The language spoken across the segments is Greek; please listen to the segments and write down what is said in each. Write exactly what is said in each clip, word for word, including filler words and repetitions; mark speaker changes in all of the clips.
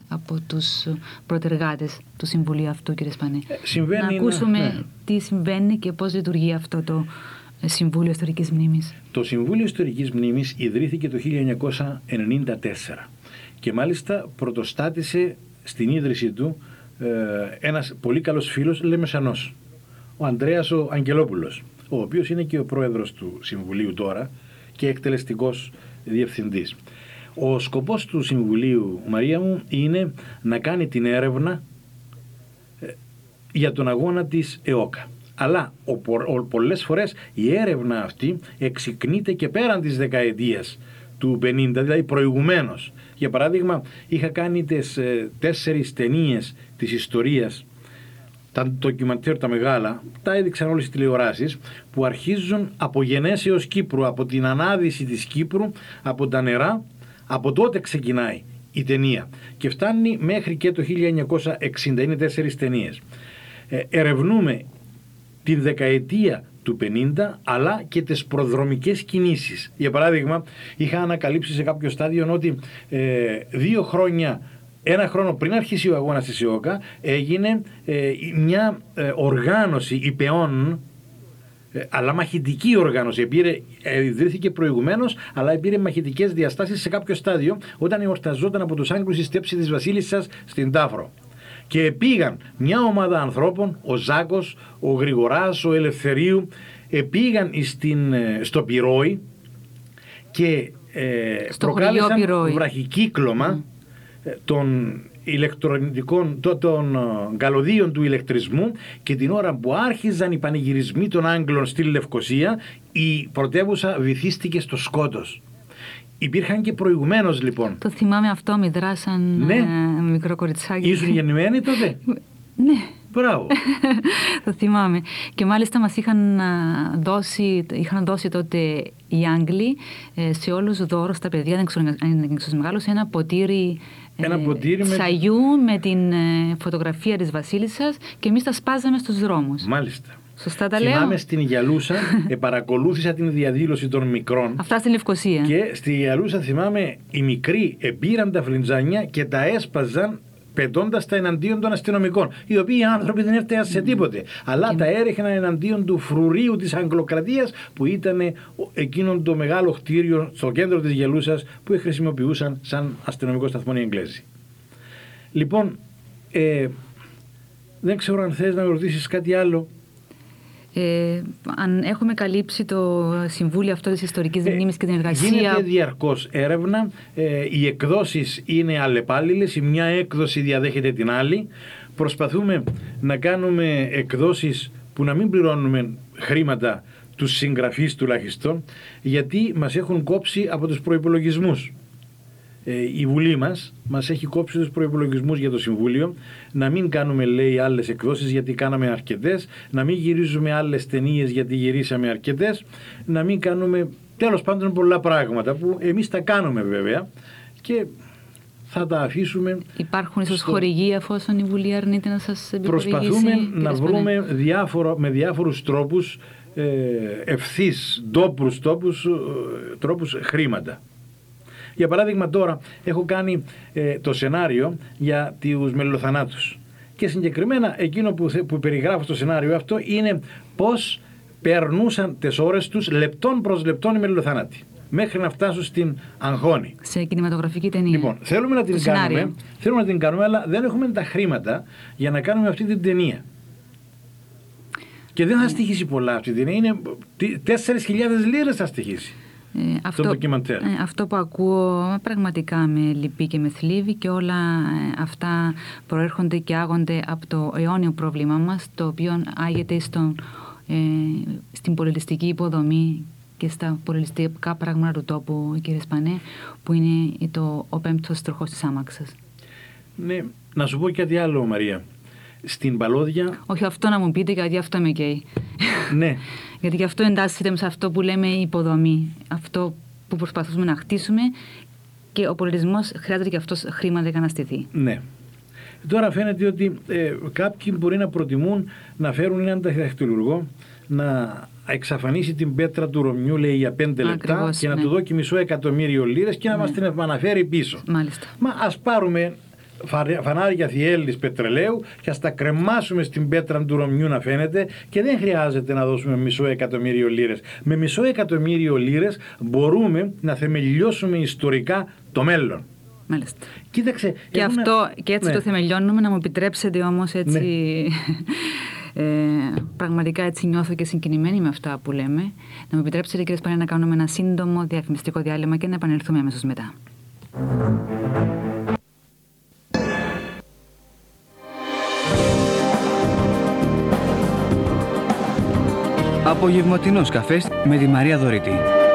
Speaker 1: από τους πρωτεργάτες του Συμβουλίου αυτού, κύριε Σπανέ.
Speaker 2: Συμβαίνει,
Speaker 1: να ακούσουμε
Speaker 2: ναι.
Speaker 1: τι συμβαίνει και πώς λειτουργεί αυτό το Συμβούλιο Ιστορικής Μνήμης.
Speaker 2: Το Συμβούλιο Ιστορικής Μνήμης ιδρύθηκε το χίλια εννιακόσια ενενήντα τέσσερα και μάλιστα πρωτοστάτησε στην ίδρυσή του ε, ένας πολύ καλός φίλος Λεμεσανός, ο Ανδρέας ο Αγγελόπουλος, ο οποίος είναι και ο πρόεδρος του Συμβουλίου τώρα και εκτελεστικός διευθυντής. Ο σκοπός του Συμβουλίου, Μαρία μου, είναι να κάνει την έρευνα ε, για τον αγώνα της ΕΟΚΑ. Αλλά ο, ο, πολλές φορές η έρευνα αυτή εξυκνείται και πέραν της δεκαετίας του πενήντα, δηλαδή προηγουμένως. Για παράδειγμα, είχα κάνει τις ε, τέσσερις ταινίες της ιστορίας, τα ντοκιμαντέρ τα μεγάλα, τα έδειξαν όλες οι τηλεοράσεις, που αρχίζουν από γενέσεως Κύπρου, από την ανάδυση της Κύπρου, από τα νερά, από τότε ξεκινάει η ταινία και φτάνει μέχρι και το χίλια εννιακόσια εξήντα, είναι τέσσερις ταινίες. Ε, ερευνούμε την δεκαετία του πενήντα, αλλά και τις προδρομικές κινήσεις. Για παράδειγμα, είχα ανακαλύψει σε κάποιο στάδιο ότι ε, δύο χρόνια, ένα χρόνο πριν αρχίσει ο αγώνας της ΕΟΚΑ, έγινε ε, μια ε, οργάνωση υπεών, ε, αλλά μαχητική οργάνωση. Επήρε, ε, ιδρύθηκε προηγουμένως, αλλά πήρε μαχητικές διαστάσεις σε κάποιο στάδιο, όταν εορταζόταν από τους Άγγλους η στέψη της Βασίλισσας στην Τάφρο. Και πήγαν μια ομάδα ανθρώπων, ο Ζάκος, ο Γρηγοράς, ο Ελευθερίου, πήγαν στην, στο Πυρόι και ε, προκάλεσαν βραχικύκλωμα mm. των ηλεκτρονικών, των καλωδίων του ηλεκτρισμού, και την ώρα που άρχιζαν οι πανηγυρισμοί των Άγγλων στη Λευκοσία, η πρωτεύουσα βυθίστηκε στο σκότος. Υπήρχαν και προηγουμένως, λοιπόν.
Speaker 1: Το θυμάμαι αυτό, με δράσαν
Speaker 2: ναι.
Speaker 1: ε, μικρό κοριτσάκι.
Speaker 2: Ήσουν γεννημένη τότε?
Speaker 1: Ναι.
Speaker 2: Μπράβο.
Speaker 1: Το θυμάμαι. Και μάλιστα μας είχαν δώσει, είχαν δώσει τότε οι Άγγλοι σε όλους δώρο στα παιδιά, δεν ξέρω αν είναι μεγάλος, ένα ποτήρι,
Speaker 2: ένα ποτήρι
Speaker 1: τσαγιού με... με την φωτογραφία της Βασίλισσας, και εμείς τα σπάζαμε στους δρόμους.
Speaker 2: Μάλιστα.
Speaker 1: Σωστά τα
Speaker 2: Θυμάμαι
Speaker 1: λέω?
Speaker 2: Στην Γιαλούσα ε, παρακολούθησα την διαδήλωση των μικρών.
Speaker 1: Αυτά στην Λευκοσία.
Speaker 2: Και στη Γιαλούσα θυμάμαι οι μικροί επήραν τα φλιντζάνια και τα έσπαζαν πετώντας τα εναντίον των αστυνομικών, οι οποίοι οι άνθρωποι δεν έφταιγαν σε τίποτε, mm. αλλά και... τα έριχναν εναντίον του φρουρίου της Αγγλοκρατίας, που ήταν εκείνον το μεγάλο κτίριο στο κέντρο της Γελούσας που χρησιμοποιούσαν σαν αστυνομικό σταθμό οι Εγγλέζοι. Λοιπόν, ε, δεν ξέρω αν θες να ρωτήσεις κάτι άλλο.
Speaker 1: Ε, αν έχουμε καλύψει το Συμβούλιο αυτό της Ιστορικής ε, Μνήμης και την εργασία.
Speaker 2: Γίνεται διαρκώς έρευνα, ε, οι εκδόσεις είναι αλλεπάλληλες, η μια έκδοση διαδέχεται την άλλη. Προσπαθούμε να κάνουμε εκδόσεις που να μην πληρώνουμε χρήματα τους συγγραφείς τουλάχιστον, γιατί μας έχουν κόψει από τους προϋπολογισμούς. Η Βουλή μας μας έχει κόψει τους προϋπολογισμούς για το Συμβούλιο, να μην κάνουμε, λέει, άλλες εκδόσεις γιατί κάναμε αρκετές, να μην γυρίζουμε άλλες ταινίες γιατί γυρίσαμε αρκετές, να μην κάνουμε, τέλος πάντων, πολλά πράγματα που εμείς τα κάνουμε βέβαια και θα τα αφήσουμε.
Speaker 1: Υπάρχουν ίσως στο... χορηγοί, εφόσον η Βουλή αρνείται να σας επιχορηγήσει?
Speaker 2: Προσπαθούμε να βρούμε διάφορο, με διάφορους τρόπους, ε, ευθύς, ντόπρους τόπους, ε, τρόπους χρήματα. Για παράδειγμα, τώρα έχω κάνει ε, το σενάριο για τους μελοθανάτους. Και συγκεκριμένα εκείνο που, που περιγράφω στο σενάριο αυτό είναι πώς περνούσαν τις ώρες τους λεπτών προς λεπτών οι μελοθανάτοι, μέχρι να φτάσουν στην Αγχώνη.
Speaker 1: Σε κινηματογραφική ταινία.
Speaker 2: Λοιπόν, θέλουμε να την κάνουμε, θέλουμε να την κάνουμε, αλλά δεν έχουμε τα χρήματα για να κάνουμε αυτή την ταινία. Και δεν θα στοιχήσει πολλά αυτή την ταινία. Είναι τέσσερις χιλιάδες λίρες θα στοιχήσει.
Speaker 1: Ε, αυτό, ε, αυτό που ακούω πραγματικά με λυπεί και με θλίβει, και όλα ε, αυτά προέρχονται και άγονται από το αιώνιο πρόβλημα μας, το οποίο άγεται στο, ε, στην πολιτιστική υποδομή και στα πολιτιστικά πράγματα του τόπου, κύριε Σπανέ, που είναι το, ο πέμπτος τροχός της άμαξας.
Speaker 2: Ναι, να σου πω κάτι άλλο, Μαρία. Στην Παλώδια...
Speaker 1: Όχι αυτό να μου πείτε, γιατί αυτό με καίει.
Speaker 2: Ναι.
Speaker 1: Γιατί γι' αυτό εντάσσεται σε αυτό που λέμε υποδομή. Αυτό που προσπαθούμε να χτίσουμε, και ο πολιτισμός χρειάζεται και αυτός χρήματα για να στηθεί. Ναι.
Speaker 2: Τώρα φαίνεται ότι ε, κάποιοι μπορεί να προτιμούν να φέρουν έναν δαχτυλουργό να εξαφανίσει την πέτρα του Ρωμιού, λέει, για πέντε λεπτά. Ακριβώς, και να ναι. του δώσει μισό εκατομμύριο λίρες και να mm. μας την επαναφέρει πίσω.
Speaker 1: Μάλιστα.
Speaker 2: Μα ας πάρουμε φανάρια θιέλλης πετρελαίου και ας τα κρεμάσουμε στην πέτρα του Ρωμιού να φαίνεται και δεν χρειάζεται να δώσουμε μισό εκατομμύριο λίρες. Με μισό εκατομμύριο λίρες μπορούμε να θεμελιώσουμε ιστορικά το μέλλον.
Speaker 1: Μάλιστα.
Speaker 2: Κοίταξε,
Speaker 1: και,
Speaker 2: έχουμε...
Speaker 1: αυτό, και έτσι ναι. το θεμελιώνουμε, να μου επιτρέψετε όμως έτσι... Ναι. Ε, πραγματικά έτσι νιώθω και συγκινημένη με αυτά που λέμε. Να μου επιτρέψετε, κύριε Σπανέ, να κάνουμε ένα σύντομο διαφημιστικό διάλειμμα και να επανελθούμε αμέσως μετά.
Speaker 3: Απογευματινός καφές με τη Μαρία Δωρήτη.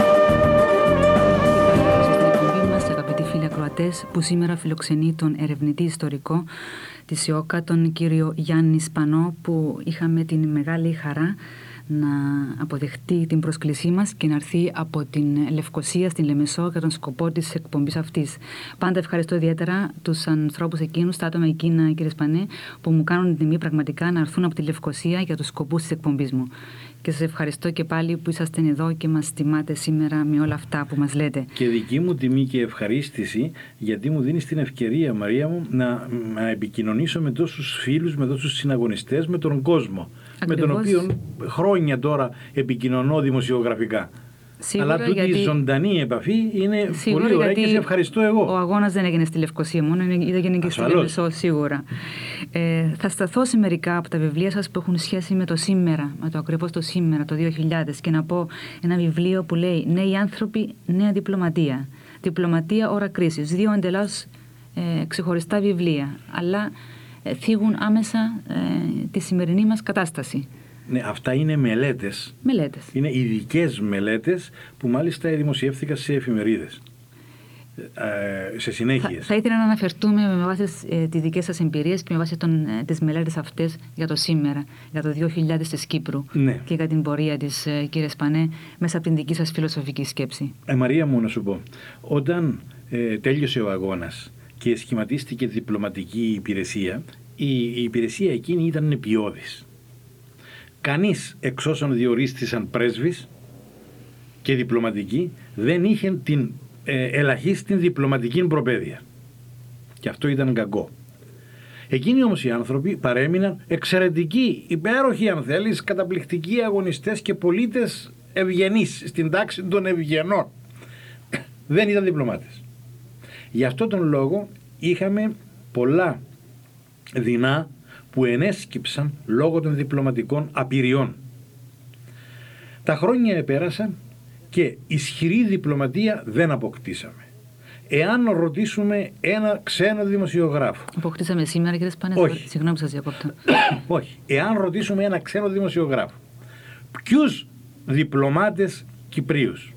Speaker 1: Που σήμερα φιλοξενεί τον ερευνητή ιστορικό της ΙΟΚΑ, τον κύριο Γιάννη Σπανό, που είχαμε την μεγάλη χαρά να αποδεχτεί την πρόσκλησή μας και να έρθει από την Λευκοσία στην Λεμεσό για τον σκοπό της εκπομπής αυτής. Πάντα ευχαριστώ ιδιαίτερα τους ανθρώπους εκείνους, τα άτομα εκείνα, κύριε Σπανέ, που μου κάνουν την τιμή πραγματικά να έρθουν από τη Λευκοσία για τους σκοπούς της εκπομπής μου. Και σας ευχαριστώ και πάλι που είσαστε εδώ και μας τιμάτε σήμερα με όλα αυτά που μας λέτε.
Speaker 2: Και δική μου τιμή και ευχαρίστηση, γιατί μου δίνεις την ευκαιρία, Μαρία μου, να, να επικοινωνήσω με τόσους φίλους, με τόσους συναγωνιστές, με τον κόσμο. Ακριβώς. Με τον οποίο χρόνια τώρα επικοινωνώ δημοσιογραφικά. Σίγουρα, αλλά τούτη γιατί... η ζωντανή επαφή είναι σίγουρα, πολύ ωραία και σε ευχαριστώ εγώ.
Speaker 1: Ο αγώνας δεν έγινε στη Λευκοσία μόνο, έγινε και στη Λεμεσό σίγουρα. Ε, θα σταθώ σε μερικά από τα βιβλία σας που έχουν σχέση με το σήμερα, με το ακριβώς το σήμερα, το δύο χιλιάδες, και να πω ένα βιβλίο που λέει «Νέοι άνθρωποι, νέα διπλωματία». Διπλωματία, ώρα κρίσης. Δύο εντελώς ε, ξεχωριστά βιβλία, αλλά ε, θίγουν άμεσα ε, τη σημερινή μας κατάσταση.
Speaker 2: Ναι, αυτά είναι μελέτες.
Speaker 1: Μελέτες.
Speaker 2: Είναι ειδικές μελέτες που μάλιστα δημοσιεύθηκαν σε εφημερίδες. Ε, σε συνέχειες.
Speaker 1: Θα, θα ήθελα να αναφερθούμε με βάση ε, τις δικές σας εμπειρίες και με βάση των, ε, τις μελέτες αυτές για το σήμερα, για το δύο χιλιάδες της Κύπρου, ναι. Και για την πορεία της, ε, κύριε Σπανέ, μέσα από την δική σας φιλοσοφική σκέψη.
Speaker 2: Ε, Μαρία μου, να σου πω, όταν ε, τέλειωσε ο αγώνας και σχηματίστηκε διπλωματική υπηρεσία, η, η υπηρεσία εκείνη ήταν επειώδης. Κανείς εξ όσων διορίστησαν πρέσβης και διπλωματικοί δεν είχε την ε, ελαχίστη διπλωματική προπαίδεια. Και αυτό ήταν κακό. Εκείνοι όμως οι άνθρωποι παρέμειναν εξαιρετικοί, υπέροχοι αν θέλεις, καταπληκτικοί αγωνιστές και πολίτες ευγενείς, στην τάξη των ευγενών. Δεν ήταν διπλωμάτες. Γι' αυτό τον λόγο είχαμε πολλά δεινά που ενέσκυψαν λόγω των διπλωματικών απειριών. Τα χρόνια επέρασαν και ισχυρή διπλωματία δεν αποκτήσαμε. Εάν ρωτήσουμε ένα ξένο δημοσιογράφο...
Speaker 1: Αποκτήσαμε σήμερα, κύριε Σπανέ?
Speaker 2: Όχι.
Speaker 1: Συγγνώμη, σας διακόπτω.
Speaker 2: Όχι. Εάν ρωτήσουμε ένα ξένο δημοσιογράφο, ποιους διπλωμάτες Κυπρίους,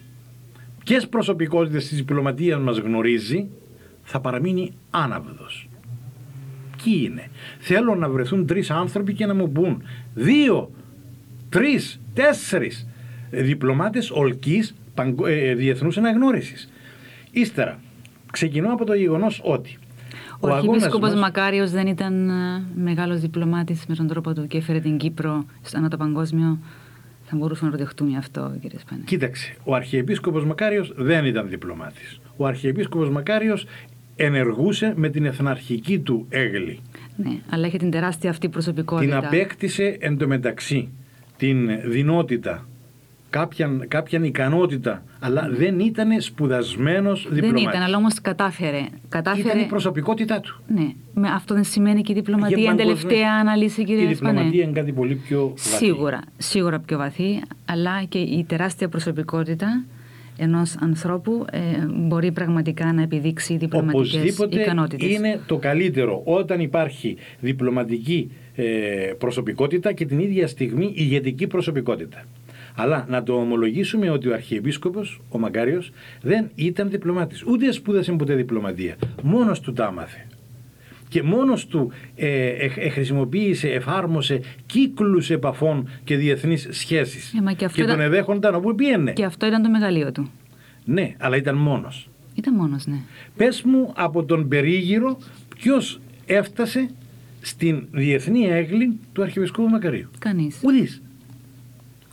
Speaker 2: ποιες προσωπικότητες της διπλωματίας μας γνωρίζει, θα παραμείνει άναυδος. Ποιοι είναι? Θέλω να βρεθούν τρεις άνθρωποι και να μου πούν δύο, τρεις, τέσσερις διπλωμάτες ολκής ε, διεθνούς αναγνώρισης. Ύστερα, ξεκινώ από το γεγονός ότι
Speaker 1: ο, ο Αρχιεπίσκοπος μας... Μακάριος δεν ήταν μεγάλος διπλωμάτης με τον τρόπο του και έφερε την Κύπρο ανά το παγκόσμιο. Θα μπορούσαμε να το δεχτούμε αυτό, κύριε Σπανέ?
Speaker 2: Κοίταξε, ο Αρχιεπίσκοπος Μακάριος δεν ήταν διπλωμάτης. Ο Αρχιεπίσκοπος Μακάριος ενεργούσε με την εθναρχική του έγκλη.
Speaker 1: Ναι, αλλά είχε την τεράστια αυτή προσωπικότητα.
Speaker 2: Την απέκτησε εντωμεταξύ την δυνότητα, κάποιαν, κάποιαν ικανότητα, αλλά mm. δεν ήταν σπουδασμένος διπλωμάτης.
Speaker 1: Δεν ήταν, αλλά όμως κατάφερε. κατάφερε...
Speaker 2: Ήταν η προσωπικότητά του.
Speaker 1: Ναι, με αυτό δεν σημαίνει και η διπλωματία εν τελευταία ανάλυση, κύριε Σπανέ?
Speaker 2: Η διπλωματία είναι κάτι πολύ πιο βαθύ.
Speaker 1: Σίγουρα, σίγουρα πιο βαθύ, αλλά και η τεράστια προσωπικότητα ενός ανθρώπου ε, μπορεί πραγματικά να επιδείξει διπλωματικές
Speaker 2: οπωσδήποτε
Speaker 1: ικανότητες.
Speaker 2: Είναι το καλύτερο όταν υπάρχει διπλωματική ε, προσωπικότητα και την ίδια στιγμή ηγετική προσωπικότητα. Αλλά να το ομολογήσουμε ότι ο Αρχιεπίσκοπος, ο Μακάριος, δεν ήταν διπλωμάτης. Ούτε σπούδασε ποτέ διπλωματία. Μόνος του τα άμαθε. Και μόνος του ε, ε, ε, χρησιμοποίησε, εφάρμοσε κύκλους επαφών και διεθνείς σχέσεις.
Speaker 1: Ε, και
Speaker 2: και
Speaker 1: ήταν...
Speaker 2: τον εδέχονταν όπου πήγαινε.
Speaker 1: Και αυτό ήταν το μεγαλείο του.
Speaker 2: Ναι, αλλά ήταν μόνος.
Speaker 1: Ήταν μόνος, ναι.
Speaker 2: Πες μου από τον περίγυρο ποιος έφτασε στην διεθνή έγκλη του Αρχιεπισκόπου Μακαρίου?
Speaker 1: Κανείς.
Speaker 2: Ουδής.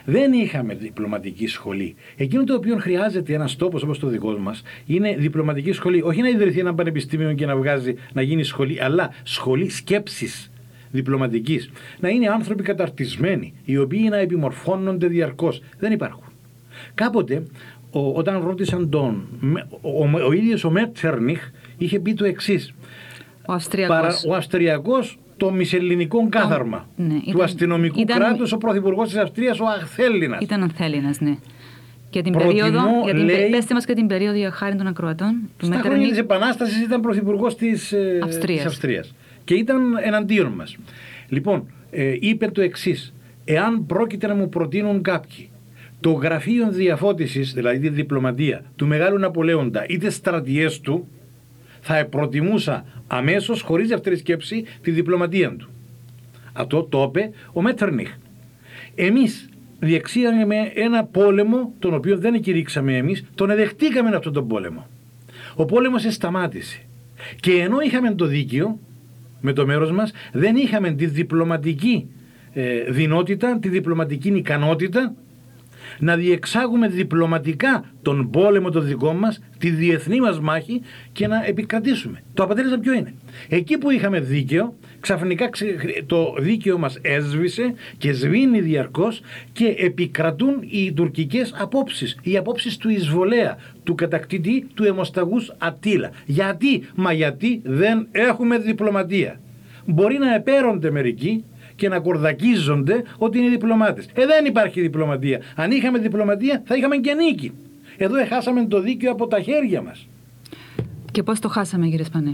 Speaker 2: Δεν είχαμε διπλωματική σχολή. Εκείνο το οποίο χρειάζεται ένας τόπος όπως το δικό μας είναι διπλωματική σχολή. Όχι να ιδρυθεί ένα πανεπιστήμιο και να βγάζει, να γίνει σχολή, αλλά σχολή σκέψης διπλωματικής. Να είναι άνθρωποι καταρτισμένοι, οι οποίοι να επιμορφώνονται διαρκώς. Δεν υπάρχουν. Κάποτε, ο, όταν ρώτησαν τον, ο, ο, ο ίδιος ο Μέτσερνιχ είχε πει το εξής.
Speaker 1: Ο Αυστριακός. Παρα,
Speaker 2: ο Αυστριακός, το μισελληνικό κάθαρμα
Speaker 1: ναι,
Speaker 2: του
Speaker 1: ήταν,
Speaker 2: αστυνομικού
Speaker 1: ήταν,
Speaker 2: κράτους, ο πρωθυπουργός της Αυστρίας, ο Ανθέληνας.
Speaker 1: Ήταν Ανθέληνας, ναι. Και την περίοδο, για την, λέει, πέστε μας και την περίοδο για χάρη των ακροατών. Του
Speaker 2: στα
Speaker 1: Μέτερνιχ...
Speaker 2: χρόνια της Επανάστασης ήταν πρωθυπουργός της Αυστρίας. της Αυστρίας. Και ήταν εναντίον μας. Λοιπόν, ε, είπε το εξής. Εάν πρόκειται να μου προτείνουν κάποιοι το γραφείο διαφώτισης, δηλαδή τη διπλωματία του Μεγάλου Ναπολέοντα ή τις στρατιές του, θα προτιμούσα αμέσως, χωρίς δεύτερη σκέψη, τη διπλωματία του. Αυτό το είπε ο Μέτερνιχ. Εμείς διεξήγαμε ένα πόλεμο, τον οποίο δεν κηρύξαμε εμείς, τον εδεχτήκαμε αυτόν τον πόλεμο. Ο πόλεμος σταμάτησε. Και ενώ είχαμε το δίκαιο, με το μέρος μας, δεν είχαμε τη διπλωματική ε, δυνότητα, τη διπλωματική ικανότητα να διεξάγουμε διπλωματικά τον πόλεμο το δικό μας, τη διεθνή μας μάχη και να επικρατήσουμε. Το αποτέλεσμα ποιο είναι? Εκεί που είχαμε δίκαιο, ξαφνικά το δίκαιο μας έσβησε και σβήνει διαρκώς και επικρατούν οι τουρκικές απόψεις, οι απόψεις του εισβολέα, του κατακτητή, του αιμοσταγούς Αττήλα. Γιατί? Μα γιατί δεν έχουμε διπλωματία. Μπορεί να επέρονται μερικοί και να κορδακίζονται ότι είναι διπλωμάτες. Ε, δεν υπάρχει διπλωματία. Αν είχαμε διπλωματία θα είχαμε και νίκη. Εδώ έχασαμε το δίκαιο από τα χέρια μας.
Speaker 1: Και πώς το χάσαμε, κύριε Σπανέ?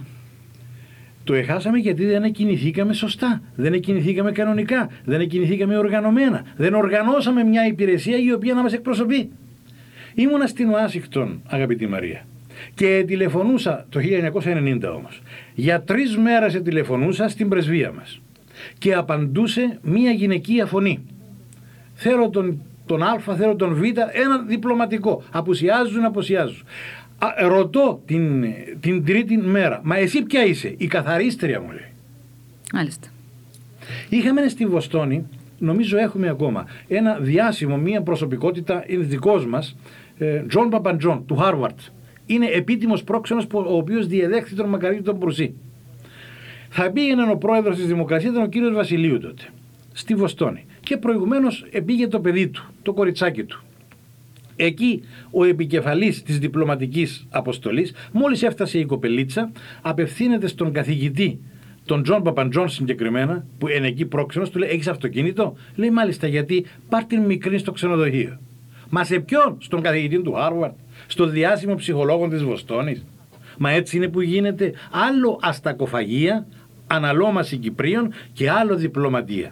Speaker 2: Το έχασαμε γιατί δεν εκκινηθήκαμε σωστά, δεν εκκινηθήκαμε κανονικά, δεν εκκινηθήκαμε οργανωμένα, δεν οργανώσαμε μια υπηρεσία η οποία να μας εκπροσωπεί. Ήμουνα στην Ουάσιγκτον, αγαπητή Μαρία, και τηλεφωνούσα το χίλια εννιακόσια ενενήντα όμως. Για τρεις μέρες τηλεφωνούσα στην πρεσβεία μας και απαντούσε μια γυναικεία φωνή. Θέλω τον, τον Α, θέλω τον Β, ένα διπλωματικό. Απουσιάζουν, απουσιάζουν. Α, ρωτώ την, την τρίτη μέρα, μα εσύ ποια είσαι? Η καθαρίστρια, μου λέει.
Speaker 1: Μάλιστα.
Speaker 2: Είχαμε στη Βοστόνη, νομίζω έχουμε ακόμα, ένα διάσημο, μια προσωπικότητα, είναι δικός μας, Τζον Παπαντζόν, του Χάρβαρτ. Είναι επίτιμος πρόξενος, ο οποίος διεδέχθη τον Μακαρίτη τον Προυσί. Θα πήγαινε ο πρόεδρος της Δημοκρατίας, ήταν ο κύριος Βασιλείου τότε, στη Βοστόνη. Και προηγουμένως πήγε το παιδί του, το κοριτσάκι του. Εκεί ο επικεφαλής της διπλωματικής αποστολής, μόλις έφτασε η κοπελίτσα, απευθύνεται στον καθηγητή, τον Τζον Παπαντζόν συγκεκριμένα, που είναι εκεί πρόξενος, του λέει: έχεις αυτοκίνητο? Λέει: μάλιστα, γιατί? Πάρ' την μικρή στο ξενοδοχείο. Μα σε ποιον? Στον καθηγητή του Χάρβαρτ, στον διάσημο ψυχολόγο της Βοστόνης. Μα έτσι είναι που γίνεται. Άλλο αστακοφαγία, αναλόμαση Κυπρίων και άλλο διπλωματία.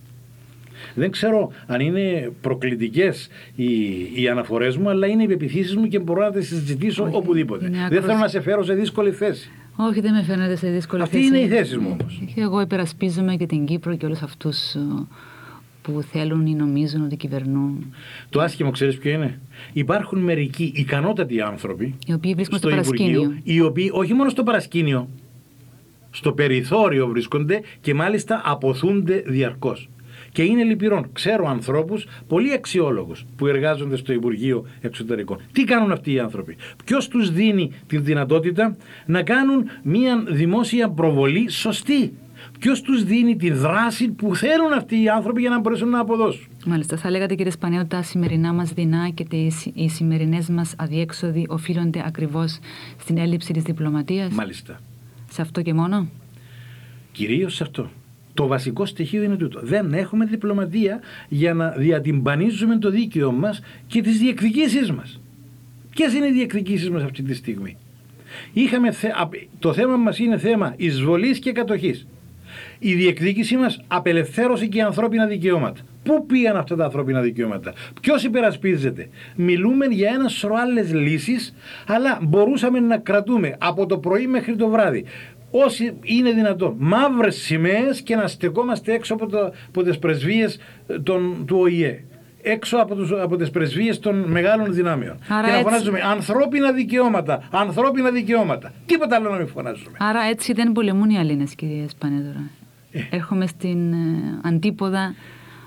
Speaker 2: Δεν ξέρω αν είναι προκλητικές οι, οι αναφορές μου, αλλά είναι οι πεποιθήσεις μου και μπορώ να τις συζητήσω όχι, οπουδήποτε. Δεν άκρος... θέλω να σε φέρω σε δύσκολη θέση.
Speaker 1: Όχι, δεν με φαίνεται σε δύσκολη
Speaker 2: Αυτή
Speaker 1: θέση.
Speaker 2: Αυτή είναι η θέση μου όμως.
Speaker 1: Εγώ υπερασπίζομαι και την Κύπρο και όλους αυτούς που θέλουν ή νομίζουν ότι κυβερνούν.
Speaker 2: Το άσχημο ξέρεις ποιο είναι? Υπάρχουν μερικοί ικανότατοι άνθρωποι,
Speaker 1: οι οποίοι βρίσκονται
Speaker 2: στο,
Speaker 1: στο παρασκήνιο,
Speaker 2: οι οποίοι όχι μόνο στο παρασκήνιο, στο περιθώριο βρίσκονται και μάλιστα αποθούνται διαρκώς. Και είναι λυπηρόν. Ξέρω ανθρώπους πολύ αξιόλογους που εργάζονται στο Υπουργείο Εξωτερικών. Τι κάνουν αυτοί οι άνθρωποι? Ποιος τους δίνει τη δυνατότητα να κάνουν μια δημόσια προβολή σωστή? Ποιος τους δίνει τη δράση που θέλουν αυτοί οι άνθρωποι για να μπορέσουν να αποδώσουν?
Speaker 1: Μάλιστα, θα λέγατε, κύριε Σπανέ, ότι τα σημερινά μας δεινά και οι σημερινές μας αδιέξοδοι οφείλονται ακριβώς στην έλλειψη της διπλωματίας.
Speaker 2: Μάλιστα.
Speaker 1: Σε αυτό και μόνο?
Speaker 2: Κυρίως σε αυτό. Το βασικό στοιχείο είναι τούτο. Δεν έχουμε διπλωματία για να διατυμπανίζουμε το δίκαιο μας και τις διεκδικήσεις μας. Ποιες είναι οι διεκδικήσεις μας αυτή τη στιγμή? Είχαμε θε... Το θέμα μας είναι θέμα εισβολής και κατοχής. Η διεκδίκηση μας απελευθέρωση και ανθρώπινα δικαιώματα. Πού πήγαν αυτά τα ανθρώπινα δικαιώματα? Ποιος υπερασπίζεται? Μιλούμε για ένα σωρό άλλες λύσεις, αλλά μπορούσαμε να κρατούμε από το πρωί μέχρι το βράδυ, όσοι είναι δυνατόν, μαύρες σημαίες και να στεκόμαστε έξω από, το, από τις πρεσβείες των, του Ο Η Ε. Έξω από, τους, από τις πρεσβείες των μεγάλων δυνάμεων. Άρα και να φωνάζουμε έτσι... ανθρώπινα δικαιώματα, ανθρώπινα δικαιώματα. Τίποτα άλλο να μην φωνάζουμε.
Speaker 1: Άρα έτσι δεν πολεμούν οι Έλληνες, κύριε Σπανέ, τώρα. Ε. Έρχομαι στην ε, αντίποδα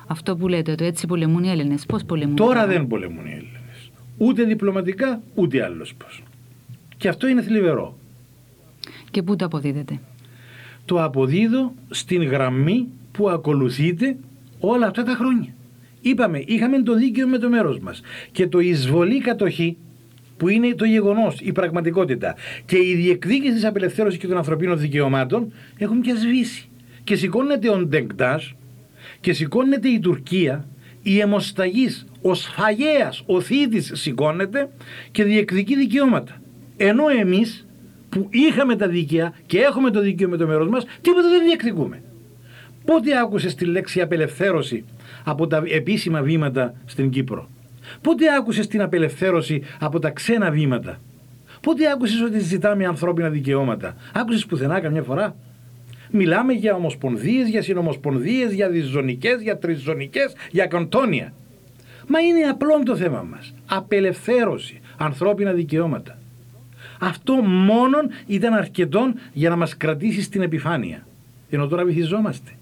Speaker 1: Αυτό που λέτε, το έτσι πολεμούν οι Έλληνες. Πώς πολεμούν?
Speaker 2: Τώρα δεν πολεμούν οι Έλληνες. Ούτε διπλωματικά, ούτε άλλος πώς. Και αυτό είναι θλιβερό.
Speaker 1: Και πού το αποδίδετε?
Speaker 2: Το αποδίδω στην γραμμή που ακολουθείτε όλα αυτά τα χρόνια. Είπαμε, είχαμε το δίκαιο με το μέρος μας. Και το εισβολή κατοχή, που είναι το γεγονός, η πραγματικότητα, και η διεκδίκηση της απελευθέρωσης και των ανθρωπίνων δικαιωμάτων έχουν πια σβήσει. Και σηκώνεται ο Ντεγκντάζ και σηκώνεται η Τουρκία, η αιμοσταγής, ο σφαγέας, ο θήτης σηκώνεται και διεκδικεί δικαιώματα. Ενώ εμείς που είχαμε τα δίκαια και έχουμε το δίκαιο με το μέρος μας, τίποτα δεν διεκδικούμε. Πότε άκουσες τη λέξη απελευθέρωση από τα επίσημα βήματα στην Κύπρο? Πότε άκουσες την απελευθέρωση από τα ξένα βήματα? Πότε άκουσες ότι ζητάμε ανθρώπινα δικαιώματα? Άκουσες πουθενά καμιά φορά? Μιλάμε για ομοσπονδίες, για συνομοσπονδίες, για διζωνικές, για τριζωνικές, για καντόνια. Μα είναι απλό το θέμα μας. Απελευθέρωση, ανθρώπινα δικαιώματα. Αυτό μόνον ήταν αρκετό για να μας κρατήσει στην επιφάνεια. Ενώ τώρα βυθιζόμαστε.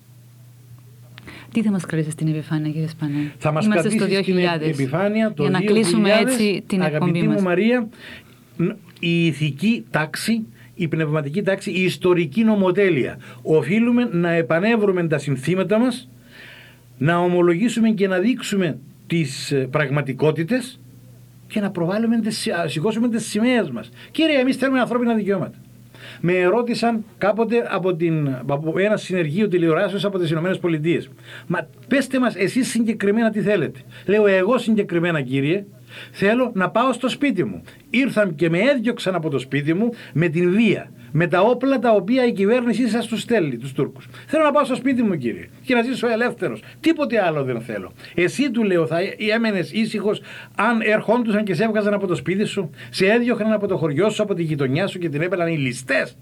Speaker 1: Τι θα μας κρατήσει στην επιφάνεια, κύριε Σπανέ?
Speaker 2: Θα μας
Speaker 1: Είμαστε
Speaker 2: κρατήσει
Speaker 1: στο
Speaker 2: στην επιφάνεια το
Speaker 1: για να
Speaker 2: δύο χιλιάδες,
Speaker 1: κλείσουμε έτσι την εκπομπή
Speaker 2: αγαπητή
Speaker 1: μας.
Speaker 2: μου Μαρία, η ηθική τάξη, η πνευματική τάξη, η ιστορική νομοτέλεια. Οφείλουμε να επανέβρουμε τα συνθήματα μας, να ομολογήσουμε και να δείξουμε τις πραγματικότητες και να προβάλλουμε, να σηκώσουμε τις σημαίες μας. Κύριε, εμείς θέλουμε ανθρώπινα δικαιώματα. Με ερώτησαν κάποτε από, την, από ένα συνεργείο τηλεοράσεως από τις Ηνωμένες Πολιτείες. Μα πέστε μας εσείς συγκεκριμένα τι θέλετε. Λέω, εγώ συγκεκριμένα, κύριε, θέλω να πάω στο σπίτι μου. Ήρθαν και με έδιωξαν από το σπίτι μου με την βία, με τα όπλα τα οποία η κυβέρνησή σας τους στέλνει, τους Τούρκους. Θέλω να πάω στο σπίτι μου, κύριε, και να ζήσω ελεύθερος. Τίποτε άλλο δεν θέλω. Εσύ, του λέω, θα έμενες ήσυχος αν ερχόντουσαν και σε έβγαζαν από το σπίτι σου, σε έδιωχναν από το χωριό σου, από τη γειτονιά σου και την έπαιρναν οι ληστές?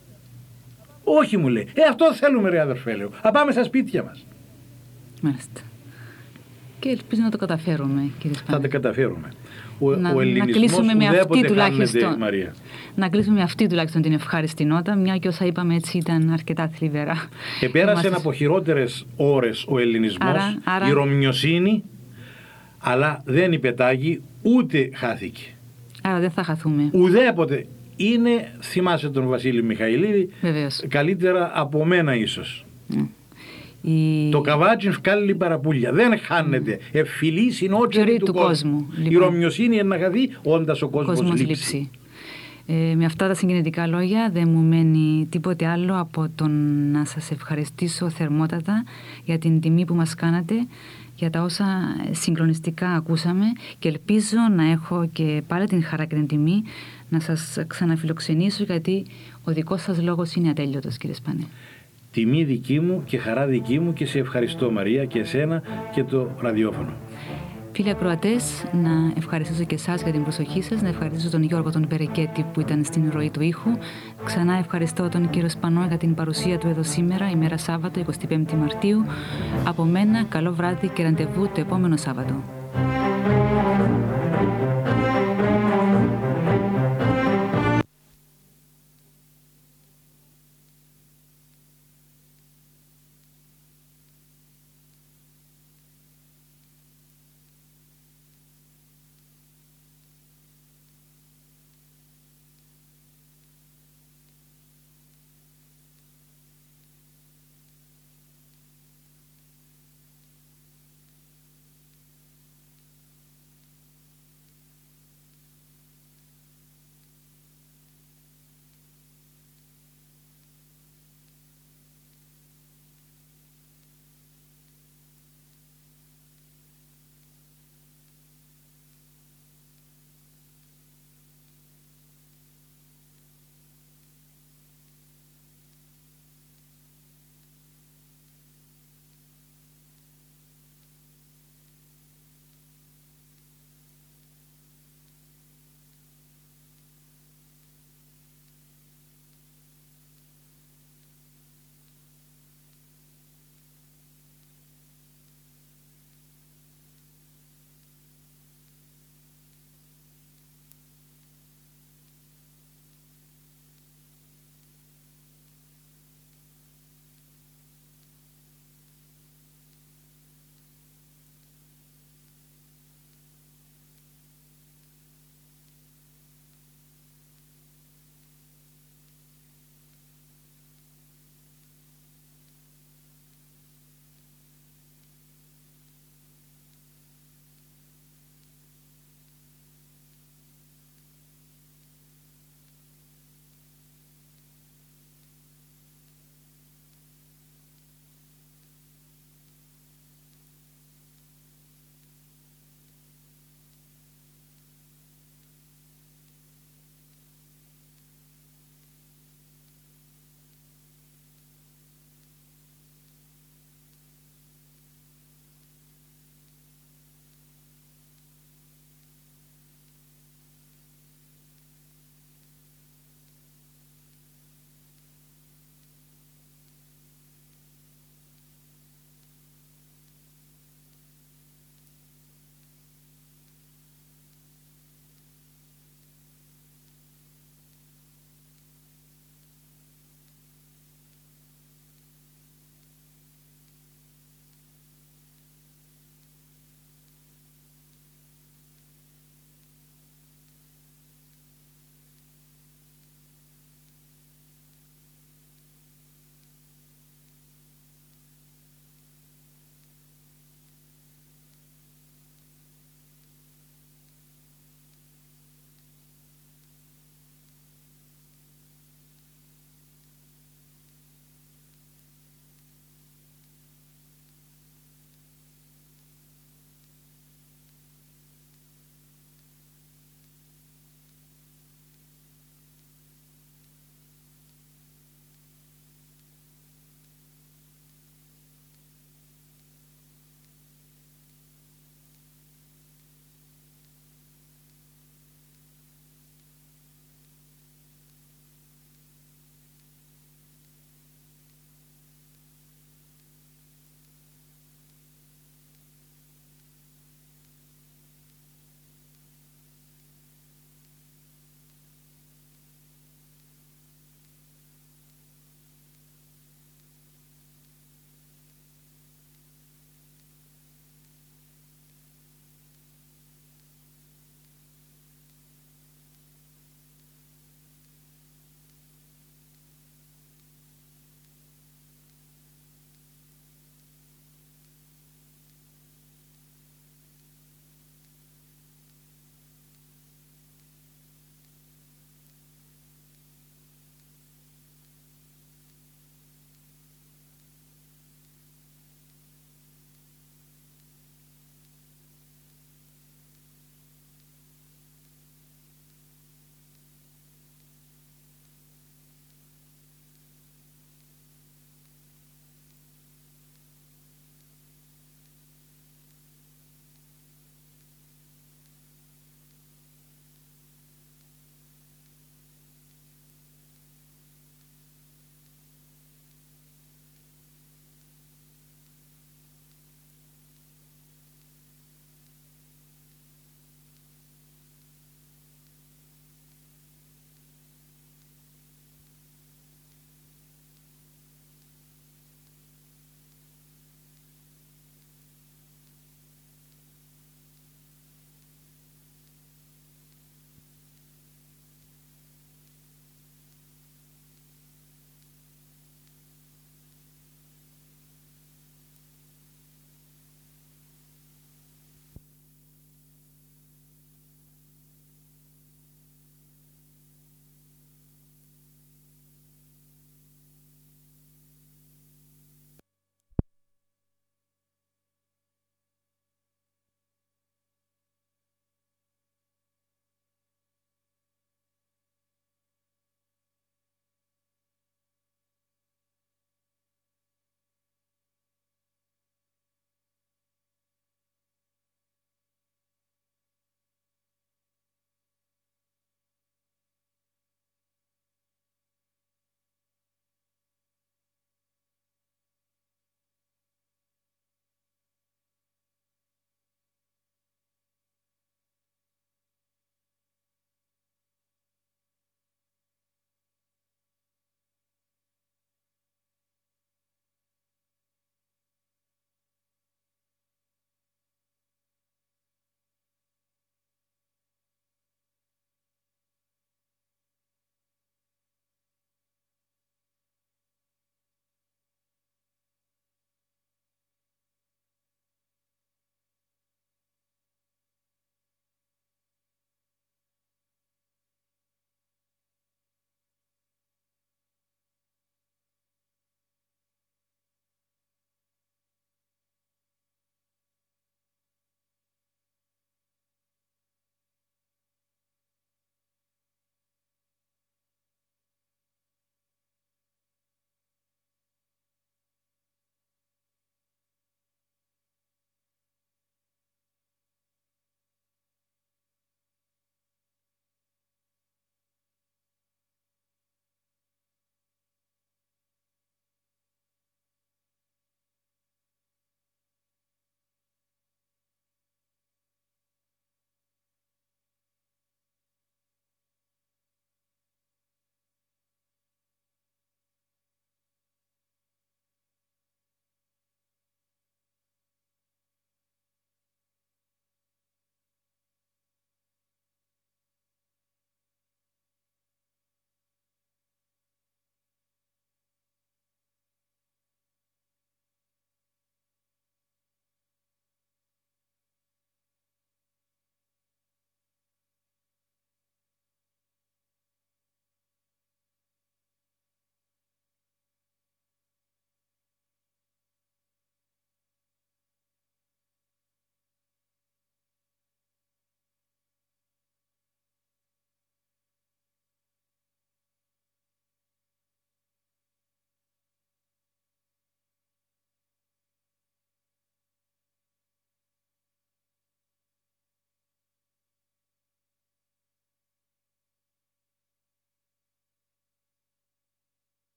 Speaker 2: Όχι, μου λέει. Ε, αυτό θέλουμε, ρε αδερφέ, λέω. Α, πάμε στα σπίτια μας.
Speaker 1: Μάλιστα. Και ελπίζω να το καταφέρουμε, κύριε Σπανέ.
Speaker 2: Θα το καταφέρουμε. Ο,
Speaker 1: να,
Speaker 2: ο ελληνισμός ουδέποτε χάνεται, Μαρία.
Speaker 1: Να κλείσουμε με αυτή τουλάχιστον την ευχάριστη νότα, μια και όσα είπαμε έτσι ήταν αρκετά θλιβερά.
Speaker 2: Επέρασε
Speaker 1: Είμαστε...
Speaker 2: από χειρότερες ώρες ο ελληνισμός,
Speaker 1: άρα, άρα...
Speaker 2: η ρωμιοσύνη, αλλά δεν υπετάγει, ούτε χάθηκε.
Speaker 1: Άρα δεν θα χαθούμε.
Speaker 2: Ουδέποτε. Είναι, θυμάσαι τον Βασίλη Μιχαηλίδη,
Speaker 1: βεβαίως,
Speaker 2: καλύτερα από μένα ίσως. Mm.
Speaker 1: Η...
Speaker 2: Το καβάτσι βγάλει παραπούλια. Δεν χάνεται. Mm. Ευφυλή συνότσερη του, του κόσμου. κόσμου.
Speaker 1: Λοιπόν,
Speaker 2: η ρωμιοσύνη είναι να χαθεί, όντας ο κόσμος, κόσμος λείψει. λείψει.
Speaker 1: Ε, με αυτά τα συγκινητικά λόγια δεν μου μένει τίποτε άλλο από το να σας ευχαριστήσω θερμότατα για την τιμή που μας κάνατε, για τα όσα συγκλονιστικά ακούσαμε, και ελπίζω να έχω και πάλι την χαρά και την τιμή να σας ξαναφιλοξενήσω, γιατί ο δικός σας λόγος είναι ατέλειωτος, κύριε Σπανέ.
Speaker 2: Τιμή δική μου και χαρά δική μου, και σε ευχαριστώ, Μαρία, και εσένα και το ραδιόφωνο.
Speaker 1: Φίλοι ακροατές, να ευχαριστήσω και εσάς για την προσοχή σας, να ευχαριστήσω τον Γιώργο τον Περεκέτη που ήταν στην ροή του ήχου. Ξανά ευχαριστώ τον κύριο Σπανό για την παρουσία του εδώ σήμερα, ημέρα Σάββατο, εικοστή πέμπτη Μαρτίου. Από μένα, καλό βράδυ και ραντεβού το επόμενο Σάββατο.